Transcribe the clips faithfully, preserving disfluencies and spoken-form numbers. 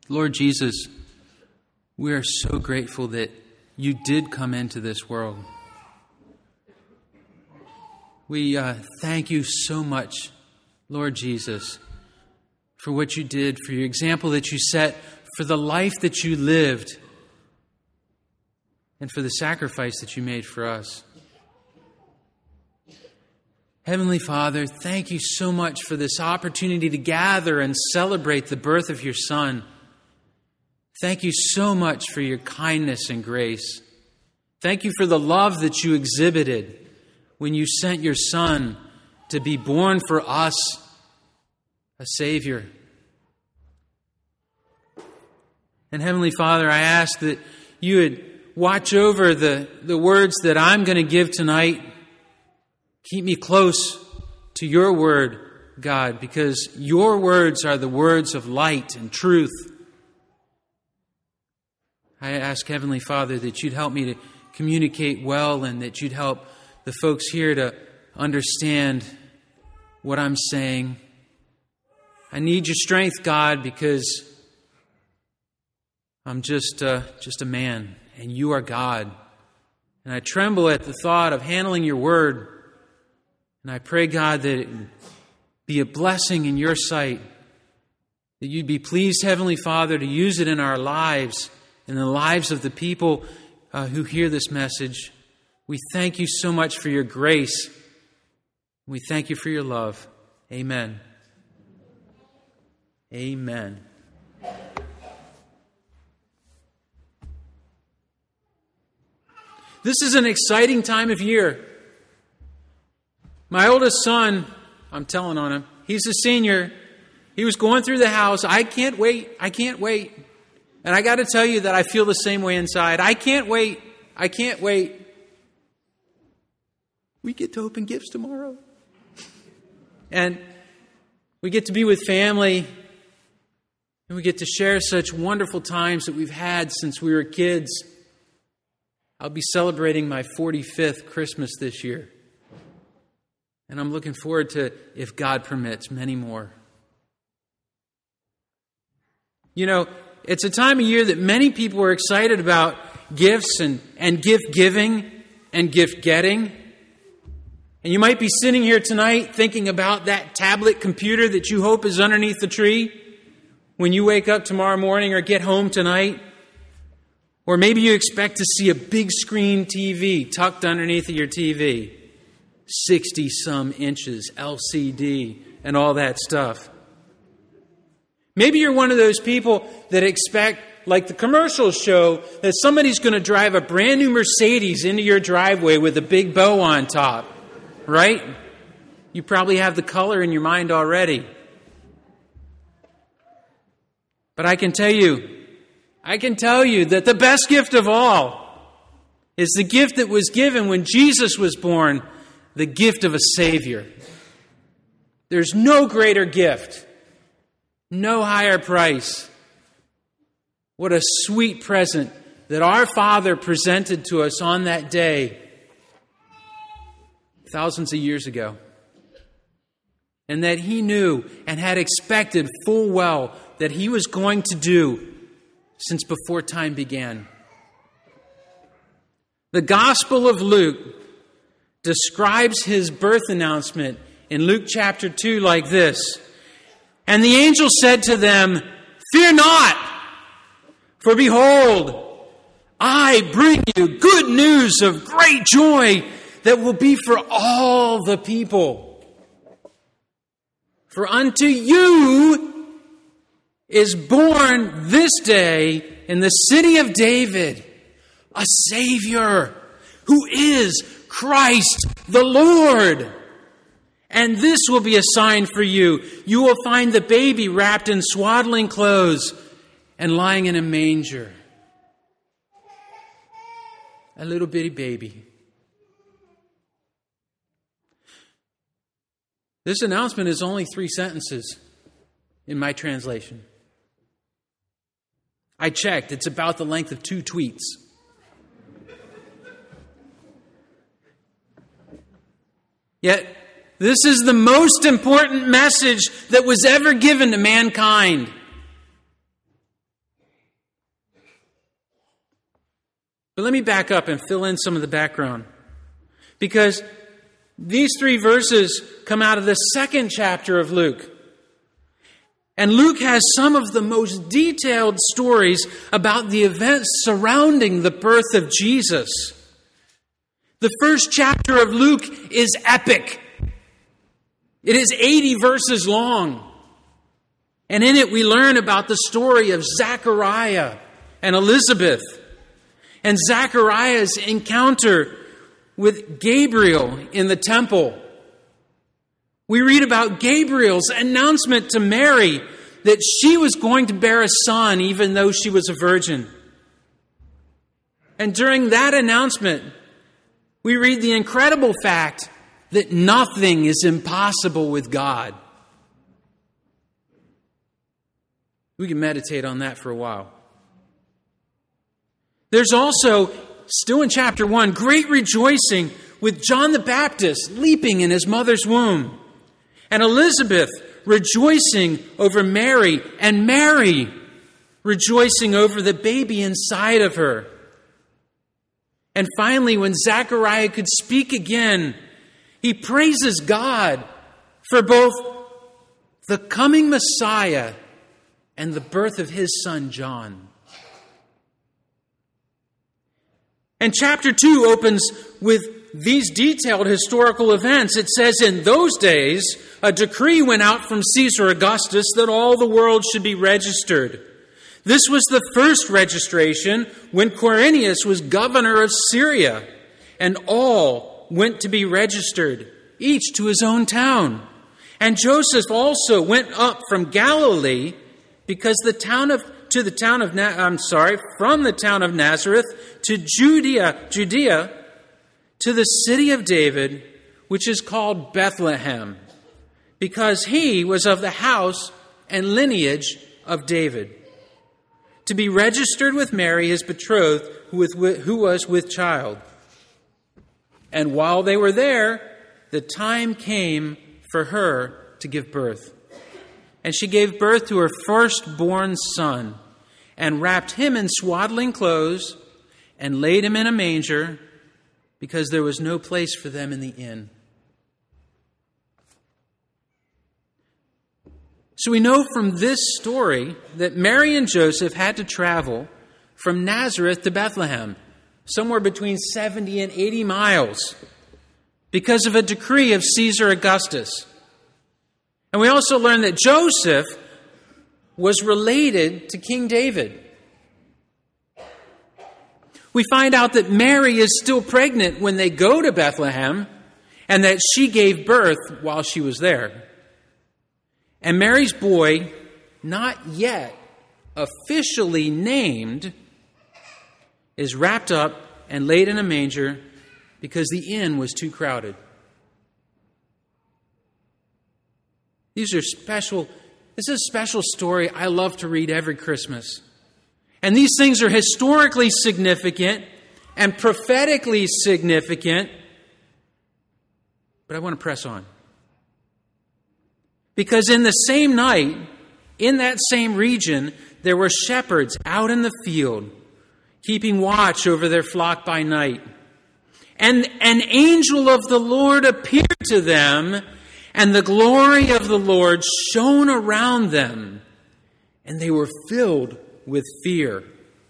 Lord Jesus, we are so grateful that you did come into this world. We uh, thank you so much, Lord Jesus, for what you did, for your example that you set, for the life that you lived, and for the sacrifice that you made for us. Heavenly Father, thank you so much for this opportunity to gather and celebrate the birth of your Son. Thank you so much for your kindness and grace. Thank you for the love that you exhibited when you sent your Son to be born for us, a Savior. And Heavenly Father, I ask that you would watch over the, the words that I'm going to give tonight. Keep me close to your word, God, because your words are the words of light and truth. I ask, Heavenly Father, that you'd help me to communicate well and that you'd help the folks here to understand what I'm saying. I need your strength, God, because I'm just, uh, just a man and you are God. And I tremble at the thought of handling your word. And I pray, God, that it be a blessing in your sight, that you'd be pleased, Heavenly Father, to use it in our lives, in the lives of the people uh, who hear this message. We thank you so much for your grace. We thank you for your love. Amen. Amen. This is an exciting time of year. My oldest son, I'm telling on him, he's a senior. He was going through the house. I can't wait. I can't wait. And I got to tell you that I feel the same way inside. I can't wait. I can't wait. We get to open gifts tomorrow. And we get to be with family. And we get to share such wonderful times that we've had since we were kids. I'll be celebrating my forty-fifth Christmas this year. And I'm looking forward to, if God permits, many more. You know, it's a time of year that many people are excited about gifts and, and gift giving and gift getting. And you might be sitting here tonight thinking about that tablet computer that you hope is underneath the tree when you wake up tomorrow morning or get home tonight. Or maybe you expect to see a big screen T V tucked underneath of your T V. sixty-some inches, L C D, and all that stuff. Maybe you're one of those people that expect, like the commercials show, that somebody's going to drive a brand new Mercedes into your driveway with a big bow on top, right? You probably have the color in your mind already. But I can tell you, I can tell you that the best gift of all is the gift that was given when Jesus was born, the gift of a Savior. There's no greater gift, no higher price. What a sweet present that our Father presented to us on that day, thousands of years ago. And that He knew and had expected full well that He was going to do since before time began. The Gospel of Luke describes His birth announcement in Luke chapter two like this. And the angel said to them, "Fear not, for behold, I bring you good news of great joy that will be for all the people. For unto you is born this day in the city of David a Savior, who is Christ the Lord. And this will be a sign for you. You will find the baby wrapped in swaddling clothes and lying in a manger." A little bitty baby. This announcement is only three sentences in my translation. I checked. It's about the length of two tweets. Yet, this is the most important message that was ever given to mankind. But let me back up and fill in some of the background. Because these three verses come out of the second chapter of Luke. And Luke has some of the most detailed stories about the events surrounding the birth of Jesus. The first chapter of Luke is epic. It is eighty verses long. And in it we learn about the story of Zechariah and Elizabeth, and Zechariah's encounter with Gabriel in the temple. We read about Gabriel's announcement to Mary that she was going to bear a son even though she was a virgin. And during that announcement, we read the incredible fact that nothing is impossible with God. We can meditate on that for a while. There's also, still in chapter one, great rejoicing with John the Baptist leaping in his mother's womb, and Elizabeth rejoicing over Mary, and Mary rejoicing over the baby inside of her. And finally, when Zechariah could speak again, he praises God for both the coming Messiah and the birth of his son John. And chapter two opens with these detailed historical events. It says, in those days, a decree went out from Caesar Augustus that all the world should be registered. This was the first registration when Quirinius was governor of Syria, and all went to be registered, each to his own town. And Joseph also went up from Galilee, because the town of to the town of Na- I'm sorry, from the town of Nazareth to Judea, Judea, to the city of David, which is called Bethlehem, because he was of the house and lineage of David, to be registered with Mary, his betrothed, who was with child. And while they were there, the time came for her to give birth. And she gave birth to her firstborn son, and wrapped him in swaddling clothes, and laid him in a manger, because there was no place for them in the inn. So we know from this story that Mary and Joseph had to travel from Nazareth to Bethlehem, somewhere between seventy and eighty miles, because of a decree of Caesar Augustus. And we also learn that Joseph was related to King David. We find out that Mary is still pregnant when they go to Bethlehem, and that she gave birth while she was there. And Mary's boy, not yet officially named, is wrapped up and laid in a manger because the inn was too crowded. These are special, this is a special story I love to read every Christmas. And these things are historically significant and prophetically significant. But I want to press on. Because in the same night, in that same region, there were shepherds out in the field, keeping watch over their flock by night. And an angel of the Lord appeared to them, and the glory of the Lord shone around them, and they were filled with fear.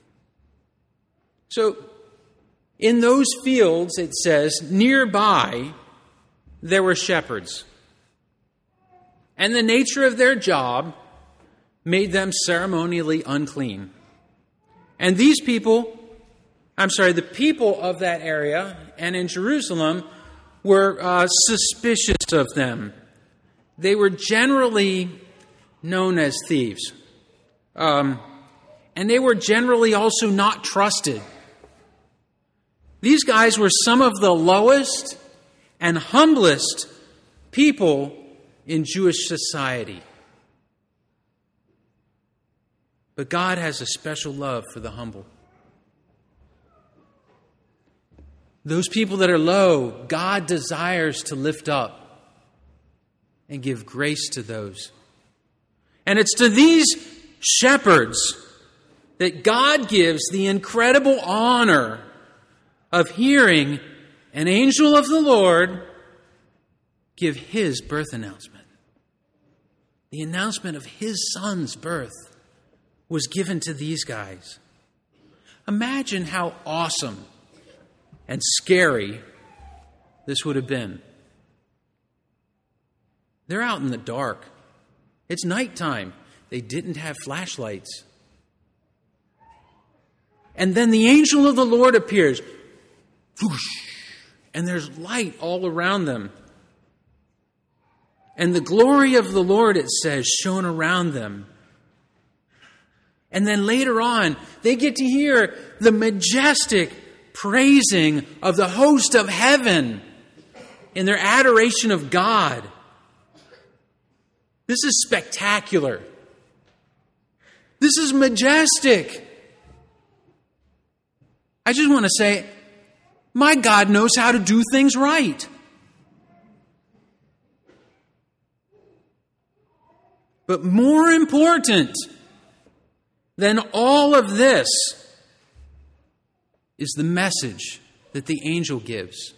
So, in those fields, it says, nearby, there were shepherds. And the nature of their job made them ceremonially unclean. And these people, I'm sorry, the people of that area and in Jerusalem were uh, suspicious of them. They were generally known as thieves. Um, and they were generally also not trusted. These guys were some of the lowest and humblest people in Jewish society. But God has a special love for the humble. Those people that are low, God desires to lift up and give grace to those. And it's to these shepherds that God gives the incredible honor of hearing an angel of the Lord give his birth announcement. The announcement of his son's birth was given to these guys. Imagine how awesome and scary this would have been. They're out in the dark. It's nighttime. They didn't have flashlights. And then the angel of the Lord appears. Whoosh, and there's light all around them. And the glory of the Lord, it says, shone around them. And then later on, they get to hear the majestic praising of the host of heaven in their adoration of God. This is spectacular. This is majestic. I just want to say, my God knows how to do things right. But more important than all of this is the message that the angel gives.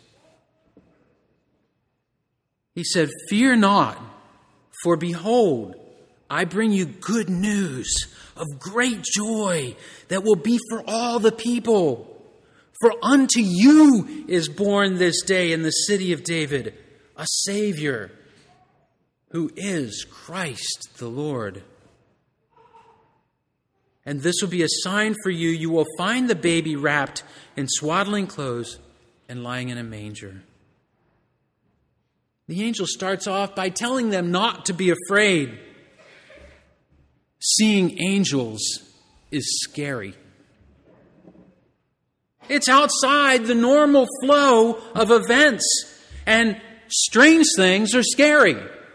He said, "Fear not, for behold, I bring you good news of great joy that will be for all the people. For unto you is born this day in the city of David a Savior, who is Christ the Lord. And this will be a sign for you. You will find the baby wrapped in swaddling clothes and lying in a manger." The angel starts off by telling them not to be afraid. Seeing angels is scary. It's outside the normal flow of events, and strange things are scary.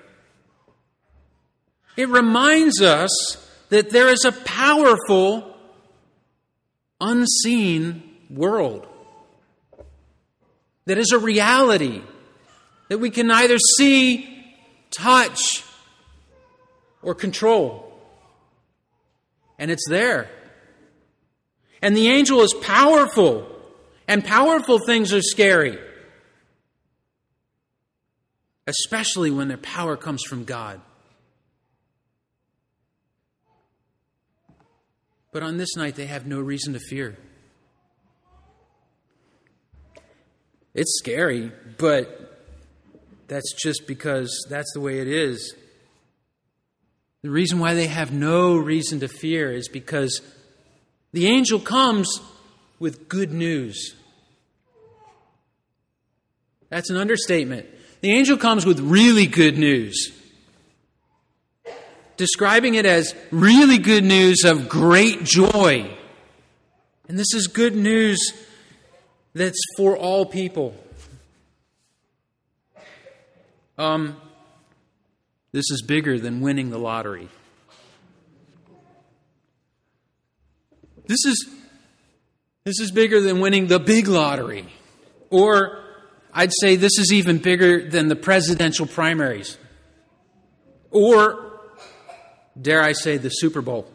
It reminds us that there is a powerful, unseen world that is a reality that we can neither see, touch, or control. And it's there. And the angel is powerful, and powerful things are scary, especially when their power comes from God. But on this night, they have no reason to fear. It's scary, but that's just because that's the way it is. The reason why they have no reason to fear is because the angel comes with good news. That's an understatement. The angel comes with really good news, describing it as really good news of great joy. And this is good news that's for all people. Um, this is bigger than winning the lottery. This is this is bigger than winning the big lottery. Or I'd say this is even bigger than the presidential primaries. Or, dare I say, the Super Bowl.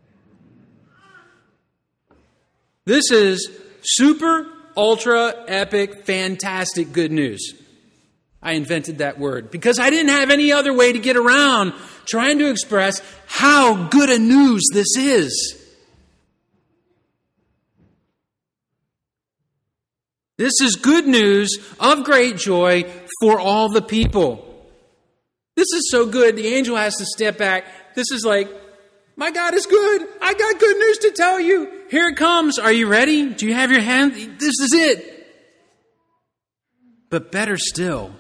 This is super, ultra, epic, fantastic good news. I invented that word because I didn't have any other way to get around trying to express how good a news this is. This is good news of great joy for all the people. This is so good, the angel has to step back. This is like, my God is good. I got good news to tell you. Here it comes. Are you ready? Do you have your hand? This is it. But better still,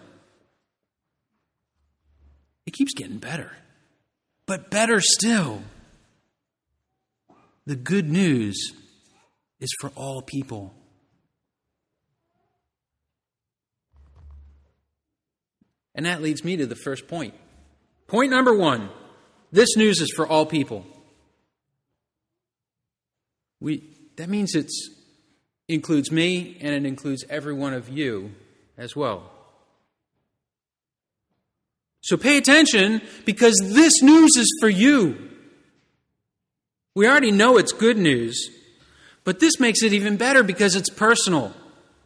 it keeps getting better. But better still, the good news is for all people. And that leads me to the first point. Point number one, this news is for all people. We that means it includes me and it includes every one of you as well. So pay attention because this news is for you. We already know it's good news, but this makes it even better because it's personal.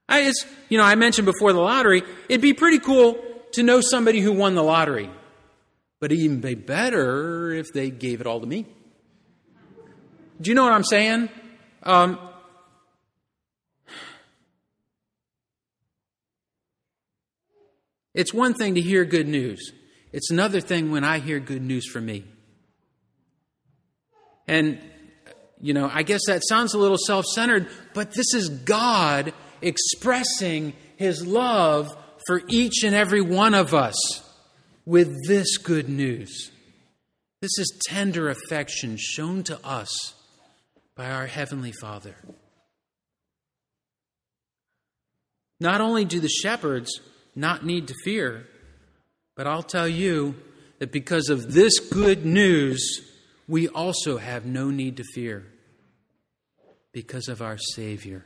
I, it's, you know, I mentioned before the lottery, it'd be pretty cool to know somebody who won the lottery. But it'd even be better if they gave it all to me. Do you know what I'm saying? Um, it's one thing to hear good news. It's another thing when I hear good news from me. And, you know, I guess that sounds a little self-centered, but this is God expressing His love for each and every one of us with this good news. This is tender affection shown to us by our Heavenly Father. Not only do the shepherds not need to fear, but I'll tell you that because of this good news, we also have no need to fear because of our Savior.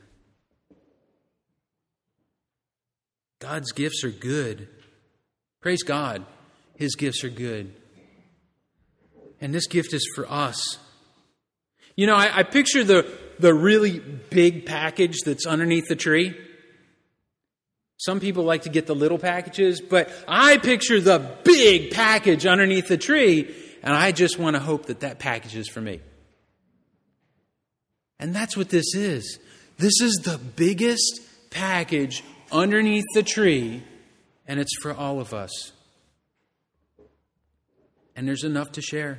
God's gifts are good. Praise God, His gifts are good. And this gift is for us. You know, I, I picture the, the really big package that's underneath the tree. Some people like to get the little packages, but I picture the big package underneath the tree, and I just want to hope that that package is for me. And that's what this is. This is the biggest package underneath the tree, and it's for all of us. And there's enough to share.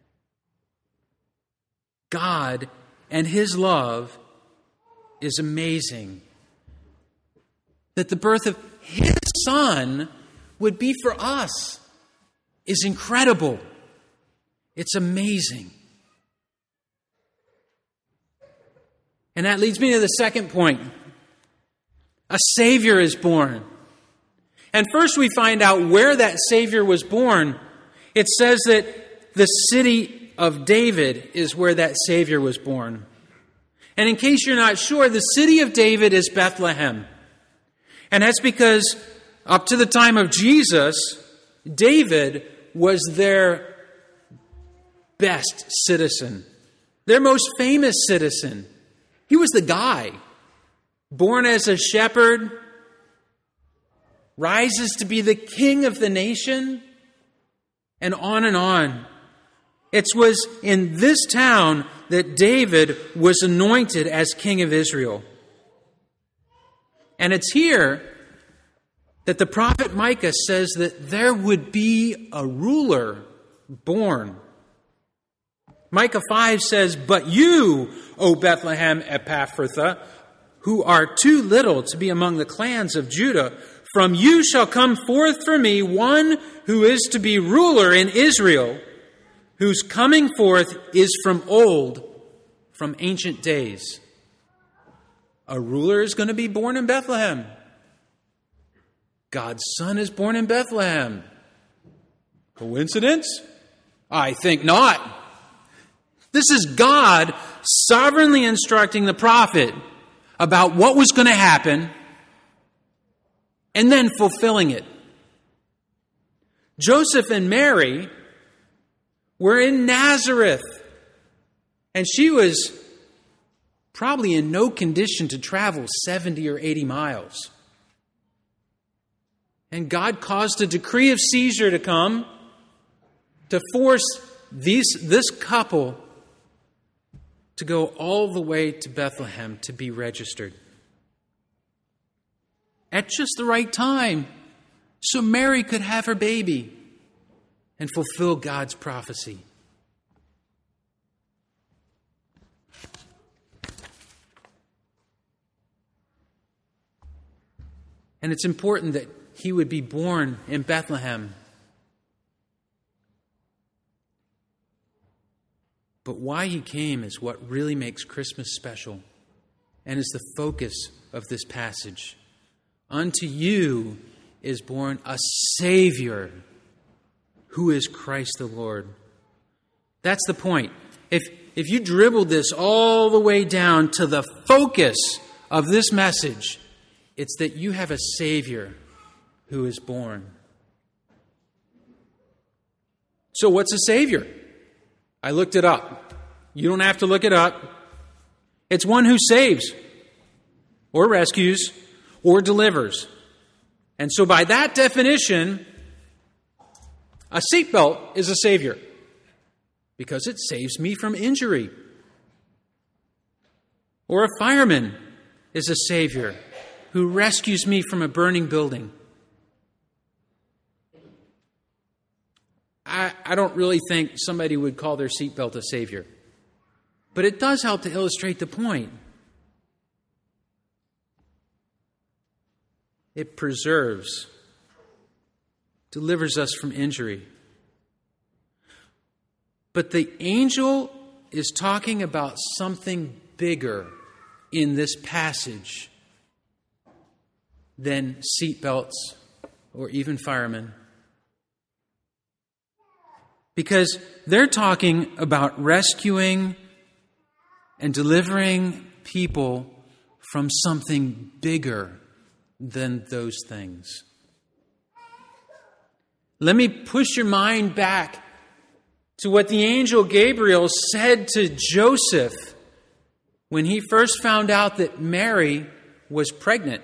God and His love is amazing. That the birth of His Son would be for us is incredible. It's amazing. And that leads me to the second point. A Savior is born. And first we find out where that Savior was born. It says that the city of David is where that Savior was born. And in case you're not sure, the city of David is Bethlehem. And that's because up to the time of Jesus, David was their best citizen, their most famous citizen. He was the guy, born as a shepherd, rises to be the king of the nation, and on and on. It was in this town that David was anointed as king of Israel. And it's here that the prophet Micah says that there would be a ruler born. Micah five says, "But you, O Bethlehem Ephrathah, who are too little to be among the clans of Judah, from you shall come forth for me one who is to be ruler in Israel, whose coming forth is from old, from ancient days." A ruler is going to be born in Bethlehem. God's Son is born in Bethlehem. Coincidence? I think not. This is God sovereignly instructing the prophet about what was going to happen and then fulfilling it. Joseph and Mary were in Nazareth, and she was probably in no condition to travel seventy or eighty miles. And God caused a decree of seizure to come to force these, this couple to go all the way to Bethlehem to be registered. At just the right time, so Mary could have her baby and fulfill God's prophecy. And it's important that He would be born in Bethlehem. But why He came is what really makes Christmas special and is the focus of this passage. Unto you is born a Savior, who is Christ the Lord. That's the point. If, if you dribbled this all the way down to the focus of this message, it's that you have a Savior who is born. So what's a Savior? I looked it up. You don't have to look it up. It's one who saves or rescues or delivers. And so by that definition, a seatbelt is a savior because it saves me from injury. Or a fireman is a savior who rescues me from a burning building. I, I don't really think somebody would call their seatbelt a savior. But it does help to illustrate the point. It preserves, delivers us from injury. But the angel is talking about something bigger in this passage than seatbelts or even firemen. Because they're talking about rescuing and delivering people from something bigger than those things. Let me push your mind back to what the angel Gabriel said to Joseph when he first found out that Mary was pregnant.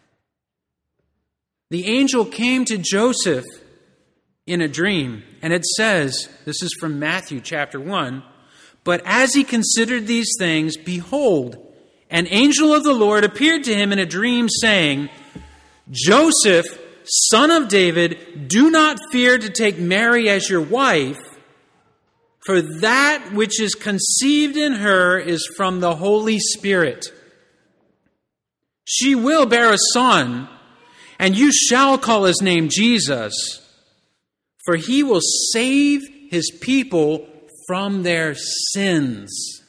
The angel came to Joseph in a dream, and it says, this is from Matthew chapter one, "But as he considered these things, behold, an angel of the Lord appeared to him in a dream, saying, 'Joseph, son of David, do not fear to take Mary as your wife, for that which is conceived in her is from the Holy Spirit. She will bear a son, and you shall call his name Jesus, for he will save his people from their sins.'"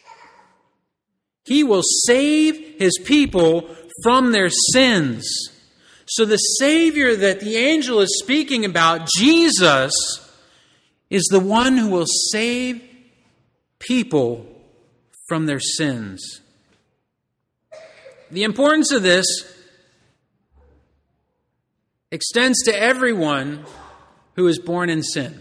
He will save his people from their sins. So the Savior that the angel is speaking about, Jesus, is the one who will save people from their sins. The importance of this extends to everyone who is born in sin.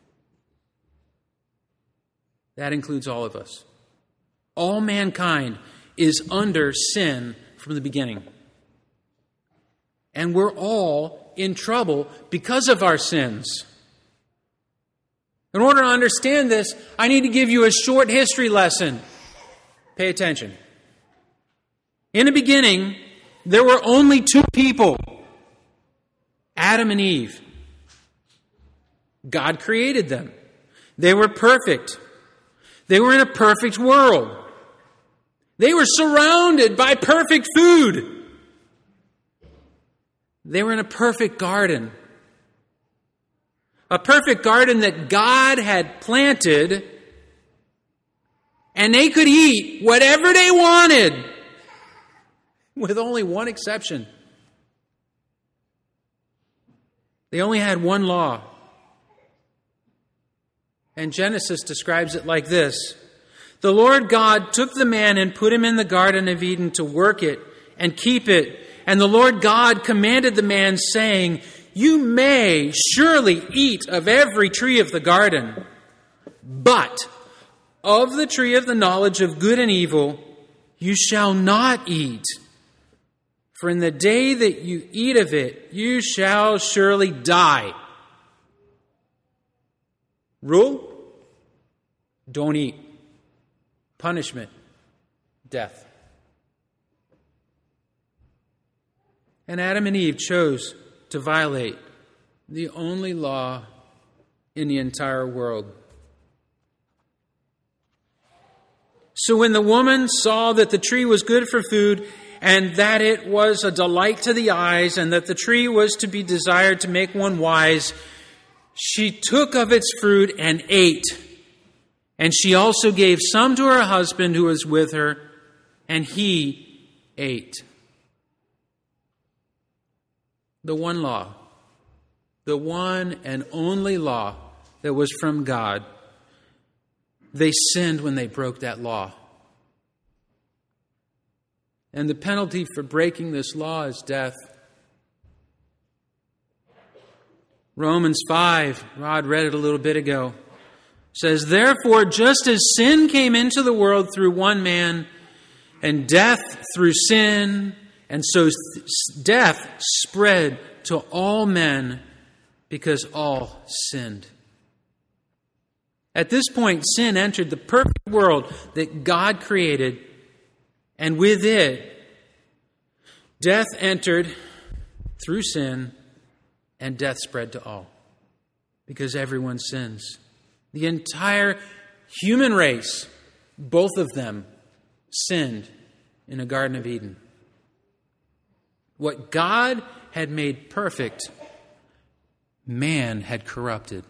That includes all of us. All mankind is under sin from the beginning. And we're all in trouble because of our sins. In order to understand this, I need to give you a short history lesson. Pay attention. In the beginning, there were only two people, Adam and Eve. God created them. They were perfect. They were in a perfect world. They were surrounded by perfect food. They were in a perfect garden. A perfect garden that God had planted, and they could eat whatever they wanted, with only one exception. They only had one law. And Genesis describes it like this: "The Lord God took the man and put him in the Garden of Eden to work it and keep it. And the Lord God commanded the man, saying, 'You may surely eat of every tree of the garden, but of the tree of the knowledge of good and evil you shall not eat. For in the day that you eat of it, you shall surely die.'" Rule: don't eat. Punishment: death. And Adam and Eve chose to violate the only law in the entire world. So when the woman saw that the tree was good for food, and that it was a delight to the eyes, and that the tree was to be desired to make one wise, she took of its fruit and ate. And she also gave some to her husband who was with her, and he ate. The one law, the one and only law that was from God, they sinned when they broke that law. And the penalty for breaking this law is death. Romans five, Rod read it a little bit ago, says, "Therefore, just as sin came into the world through one man, and death through sin, And so death spread to all men because all sinned. At this point, sin entered the perfect world that God created, and with it, death entered through sin, and death spread to all because everyone sins. The entire human race, both of them, sinned in the Garden of Eden. What God had made perfect, man had corrupted.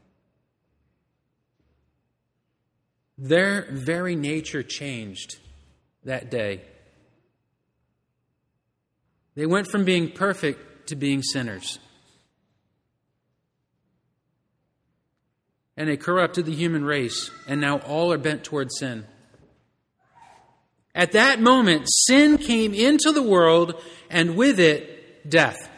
Their very nature changed that day. They went from being perfect to being sinners. And they corrupted the human race, and now all are bent toward sin. At that moment, sin came into the world, and with it, death.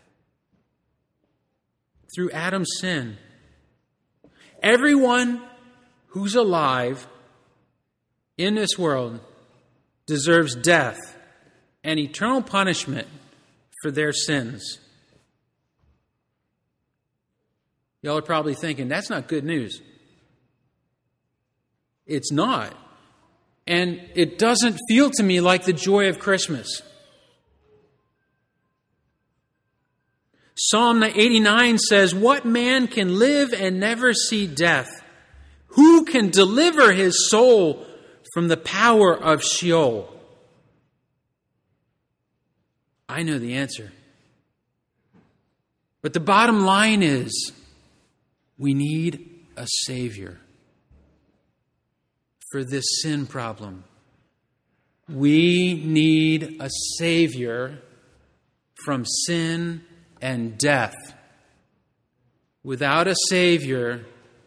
Through Adam's sin, everyone who's alive in this world deserves death and eternal punishment for their sins. Y'all are probably thinking, that's not good news. It's not. And it doesn't feel to me like the joy of Christmas. Psalm eighty-nine says, "What man can live and never see death? Who can deliver his soul from the power of Sheol?" I know the answer. But the bottom line is, we need a Savior for this sin problem. We need a Savior from sin and death. Without a Savior,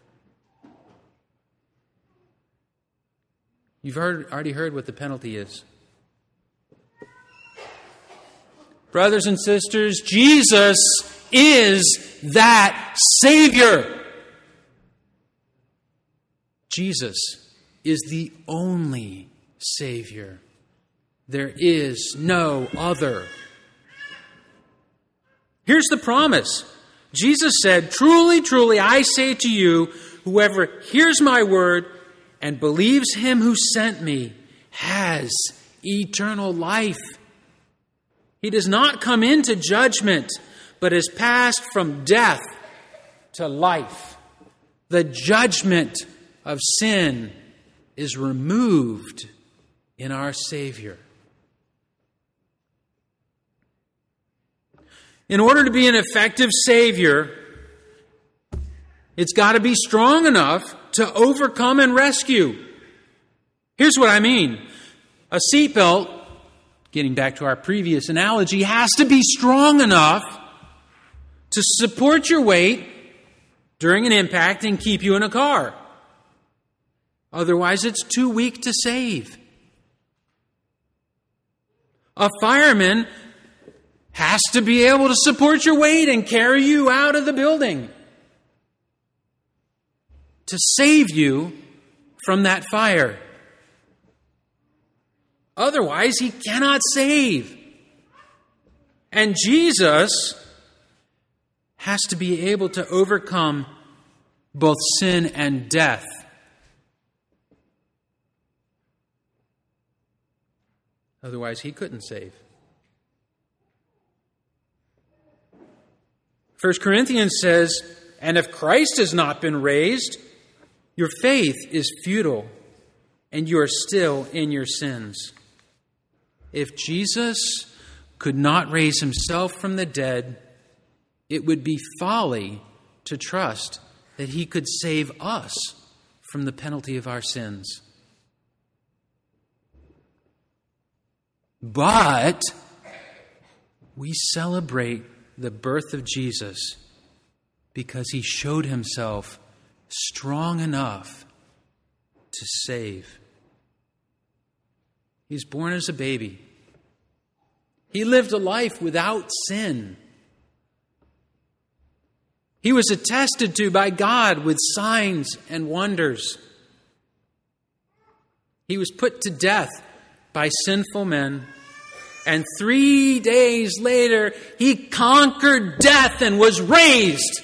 you've heard, already heard what the penalty is. Brothers and sisters, Jesus is that Savior. Jesus is the only Savior. There is no other. Here's the promise. Jesus said, "Truly, truly, I say to you, whoever hears my word and believes him who sent me has eternal life. He does not come into judgment, but has passed from death to life." The judgment of sin is removed in our Savior. In order to be an effective Savior, it's got to be strong enough to overcome and rescue. Here's what I mean. A seatbelt, getting back to our previous analogy, has to be strong enough to support your weight during an impact and keep you in a car. Otherwise, it's too weak to save. A fireman has to be able to support your weight and carry you out of the building to save you from that fire. Otherwise, he cannot save. And Jesus has to be able to overcome both sin and death. Otherwise, he couldn't save. First Corinthians says, "And if Christ has not been raised, your faith is futile, and you are still in your sins." If Jesus could not raise himself from the dead, it would be folly to trust that he could save us from the penalty of our sins. But we celebrate the birth of Jesus because he showed himself strong enough to save. He was born as a baby. He lived a life without sin. He was attested to by God with signs and wonders. He was put to death by sinful men And three days later, he conquered death and was raised.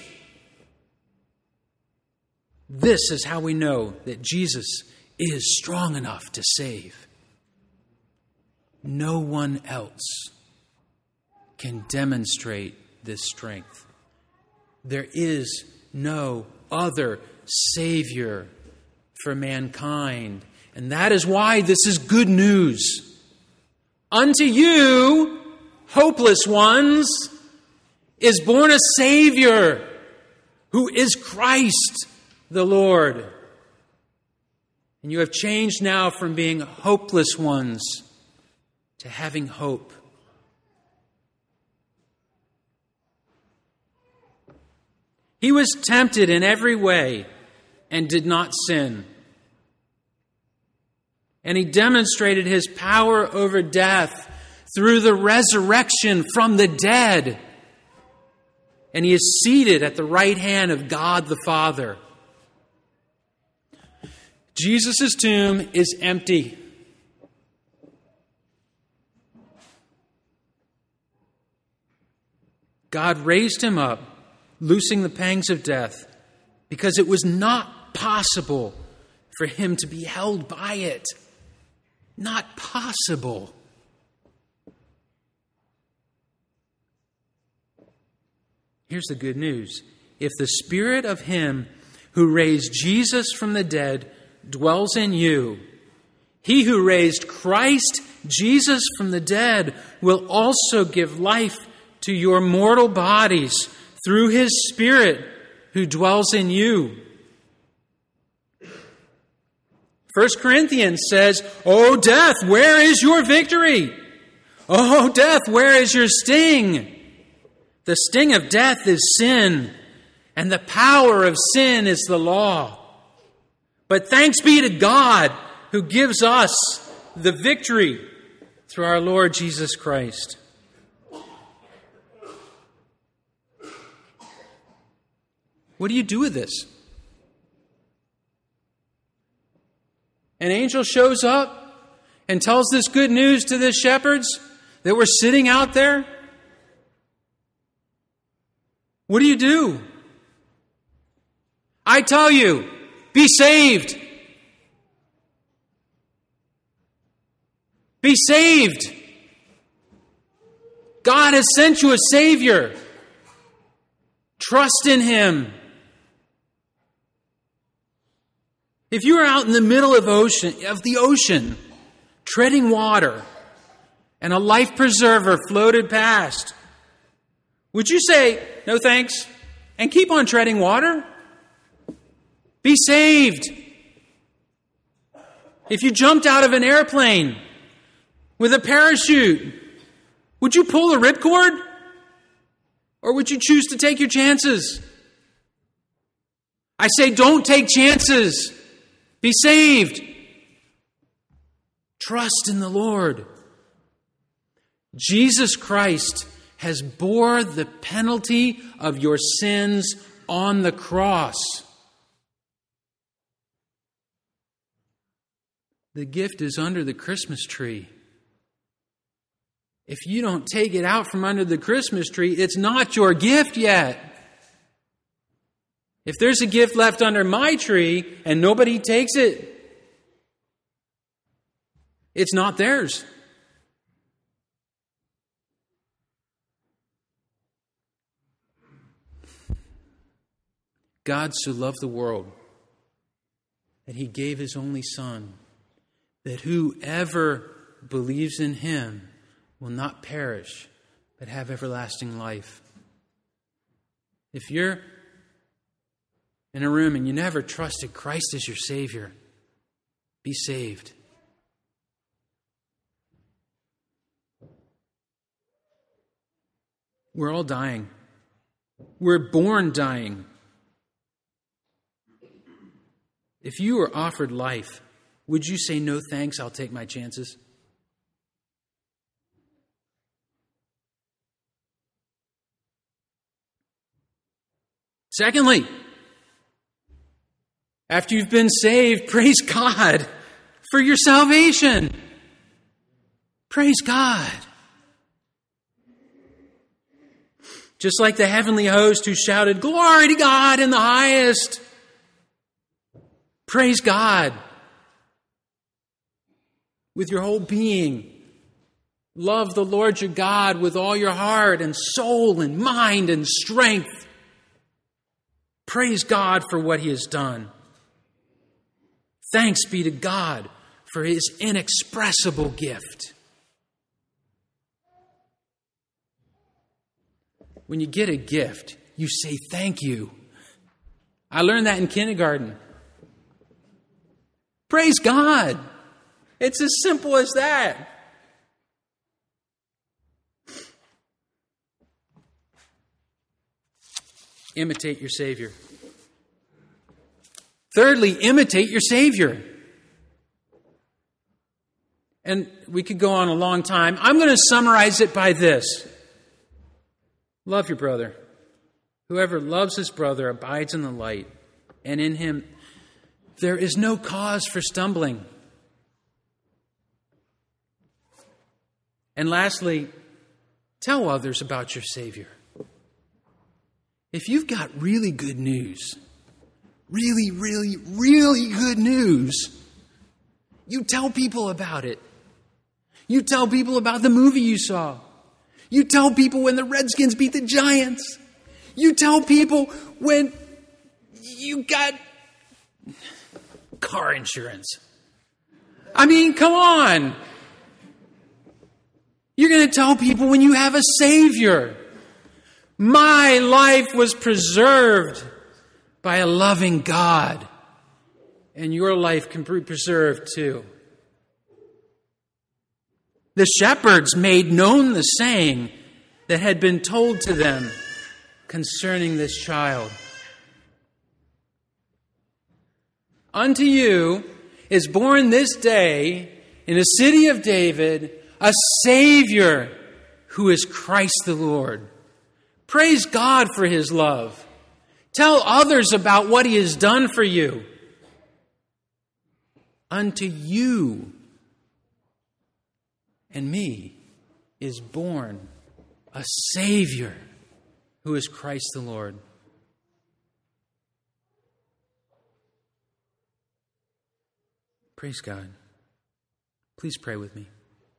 This is how we know that Jesus is strong enough to save. No one else can demonstrate this strength. There is no other Savior for mankind. And that is why this is good news. Unto you, hopeless ones, is born a Savior who is Christ the Lord. And you have changed now from being hopeless ones to having hope. He was tempted in every way and did not sin. And he demonstrated his power over death through the resurrection from the dead. And he is seated at the right hand of God the Father. Jesus' tomb is empty. God raised him up, loosing the pangs of death, because it was not possible for him to be held by it. Not possible. Here's the good news. If the Spirit of him who raised Jesus from the dead dwells in you, he who raised Christ Jesus from the dead will also give life to your mortal bodies through his Spirit who dwells in you. First Corinthians says, "O death, where is your victory? O death, where is your sting? The sting of death is sin, and the power of sin is the law. But thanks be to God who gives us the victory through our Lord Jesus Christ." What do you do with this? An angel shows up and tells this good news to the shepherds that were sitting out there. What do you do? I tell you, be saved. Be saved. God has sent you a Savior. Trust in him. If you were out in the middle of ocean of the ocean, treading water, and a life preserver floated past, would you say, "No thanks," and keep on treading water? Be saved. If you jumped out of an airplane with a parachute, would you pull the ripcord? Or would you choose to take your chances? I say, don't take chances. Be saved. Trust in the Lord. Jesus Christ has bore the penalty of your sins on the cross. The gift is under the Christmas tree. If you don't take it out from under the Christmas tree, it's not your gift yet. If there's a gift left under my tree and nobody takes it, it's not theirs. God so loved the world that he gave his only Son, that whoever believes in him will not perish, but have everlasting life. If you're in a room and you never trusted Christ as your Savior, be saved. We're all dying. We're born dying. If you were offered life, would you say, "No thanks, I'll take my chances"? Secondly, after you've been saved, praise God for your salvation. Praise God. Just like the heavenly host who shouted, "Glory to God in the highest." Praise God with your whole being. Love the Lord your God with all your heart and soul and mind and strength. Praise God for what He has done. Thanks be to God for His inexpressible gift. When you get a gift, you say thank you. I learned that in kindergarten. Praise God. It's as simple as that. Imitate your Savior. Thirdly, imitate your Savior. And we could go on a long time. I'm going to summarize it by this. Love your brother. Whoever loves his brother abides in the light, and in him there is no cause for stumbling. And lastly, tell others about your Savior. If you've got really good news, really, really, really good news, you tell people about it. You tell people about the movie you saw. You tell people when the Redskins beat the Giants. You tell people when you got car insurance. I mean, come on. You're going to tell people when you have a Savior. My life was preserved by a loving God, and your life can be preserved too. The shepherds made known the saying that had been told to them concerning this child. Unto you is born this day in the city of David a Savior who is Christ the Lord. Praise God for His love. Tell others about what He has done for you. Unto you and me is born a Savior who is Christ the Lord. Praise God. Please pray with me.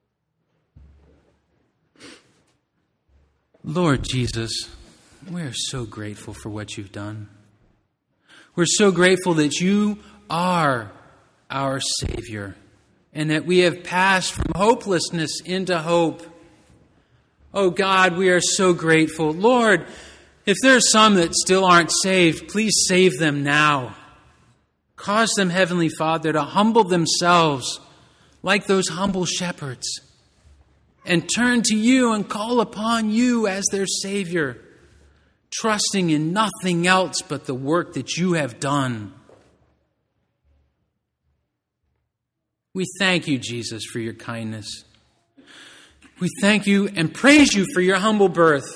Lord Jesus, we are so grateful for what you've done. We're so grateful that you are our Savior and that we have passed from hopelessness into hope. Oh God, we are so grateful. Lord, if there are some that still aren't saved, please save them now. Cause them, Heavenly Father, to humble themselves like those humble shepherds and turn to you and call upon you as their Savior, trusting in nothing else but the work that you have done. We thank you, Jesus, for your kindness. We thank you and praise you for your humble birth.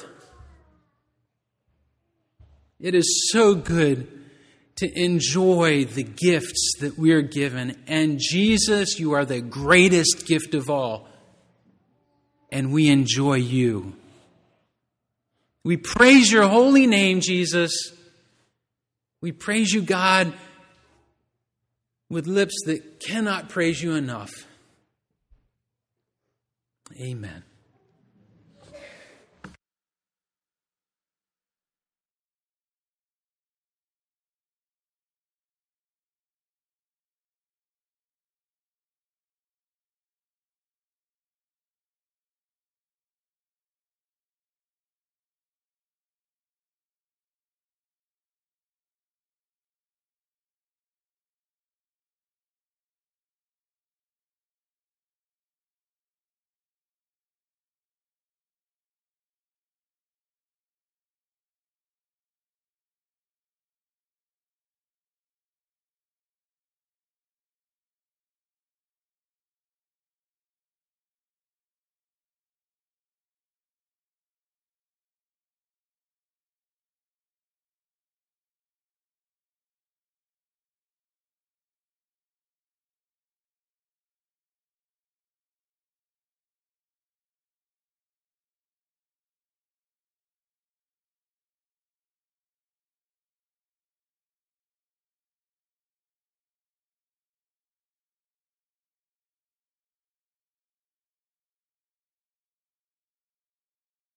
It is so good to enjoy the gifts that we are given. And Jesus, you are the greatest gift of all. And we enjoy you. We praise your holy name, Jesus. We praise you, God, with lips that cannot praise you enough. Amen.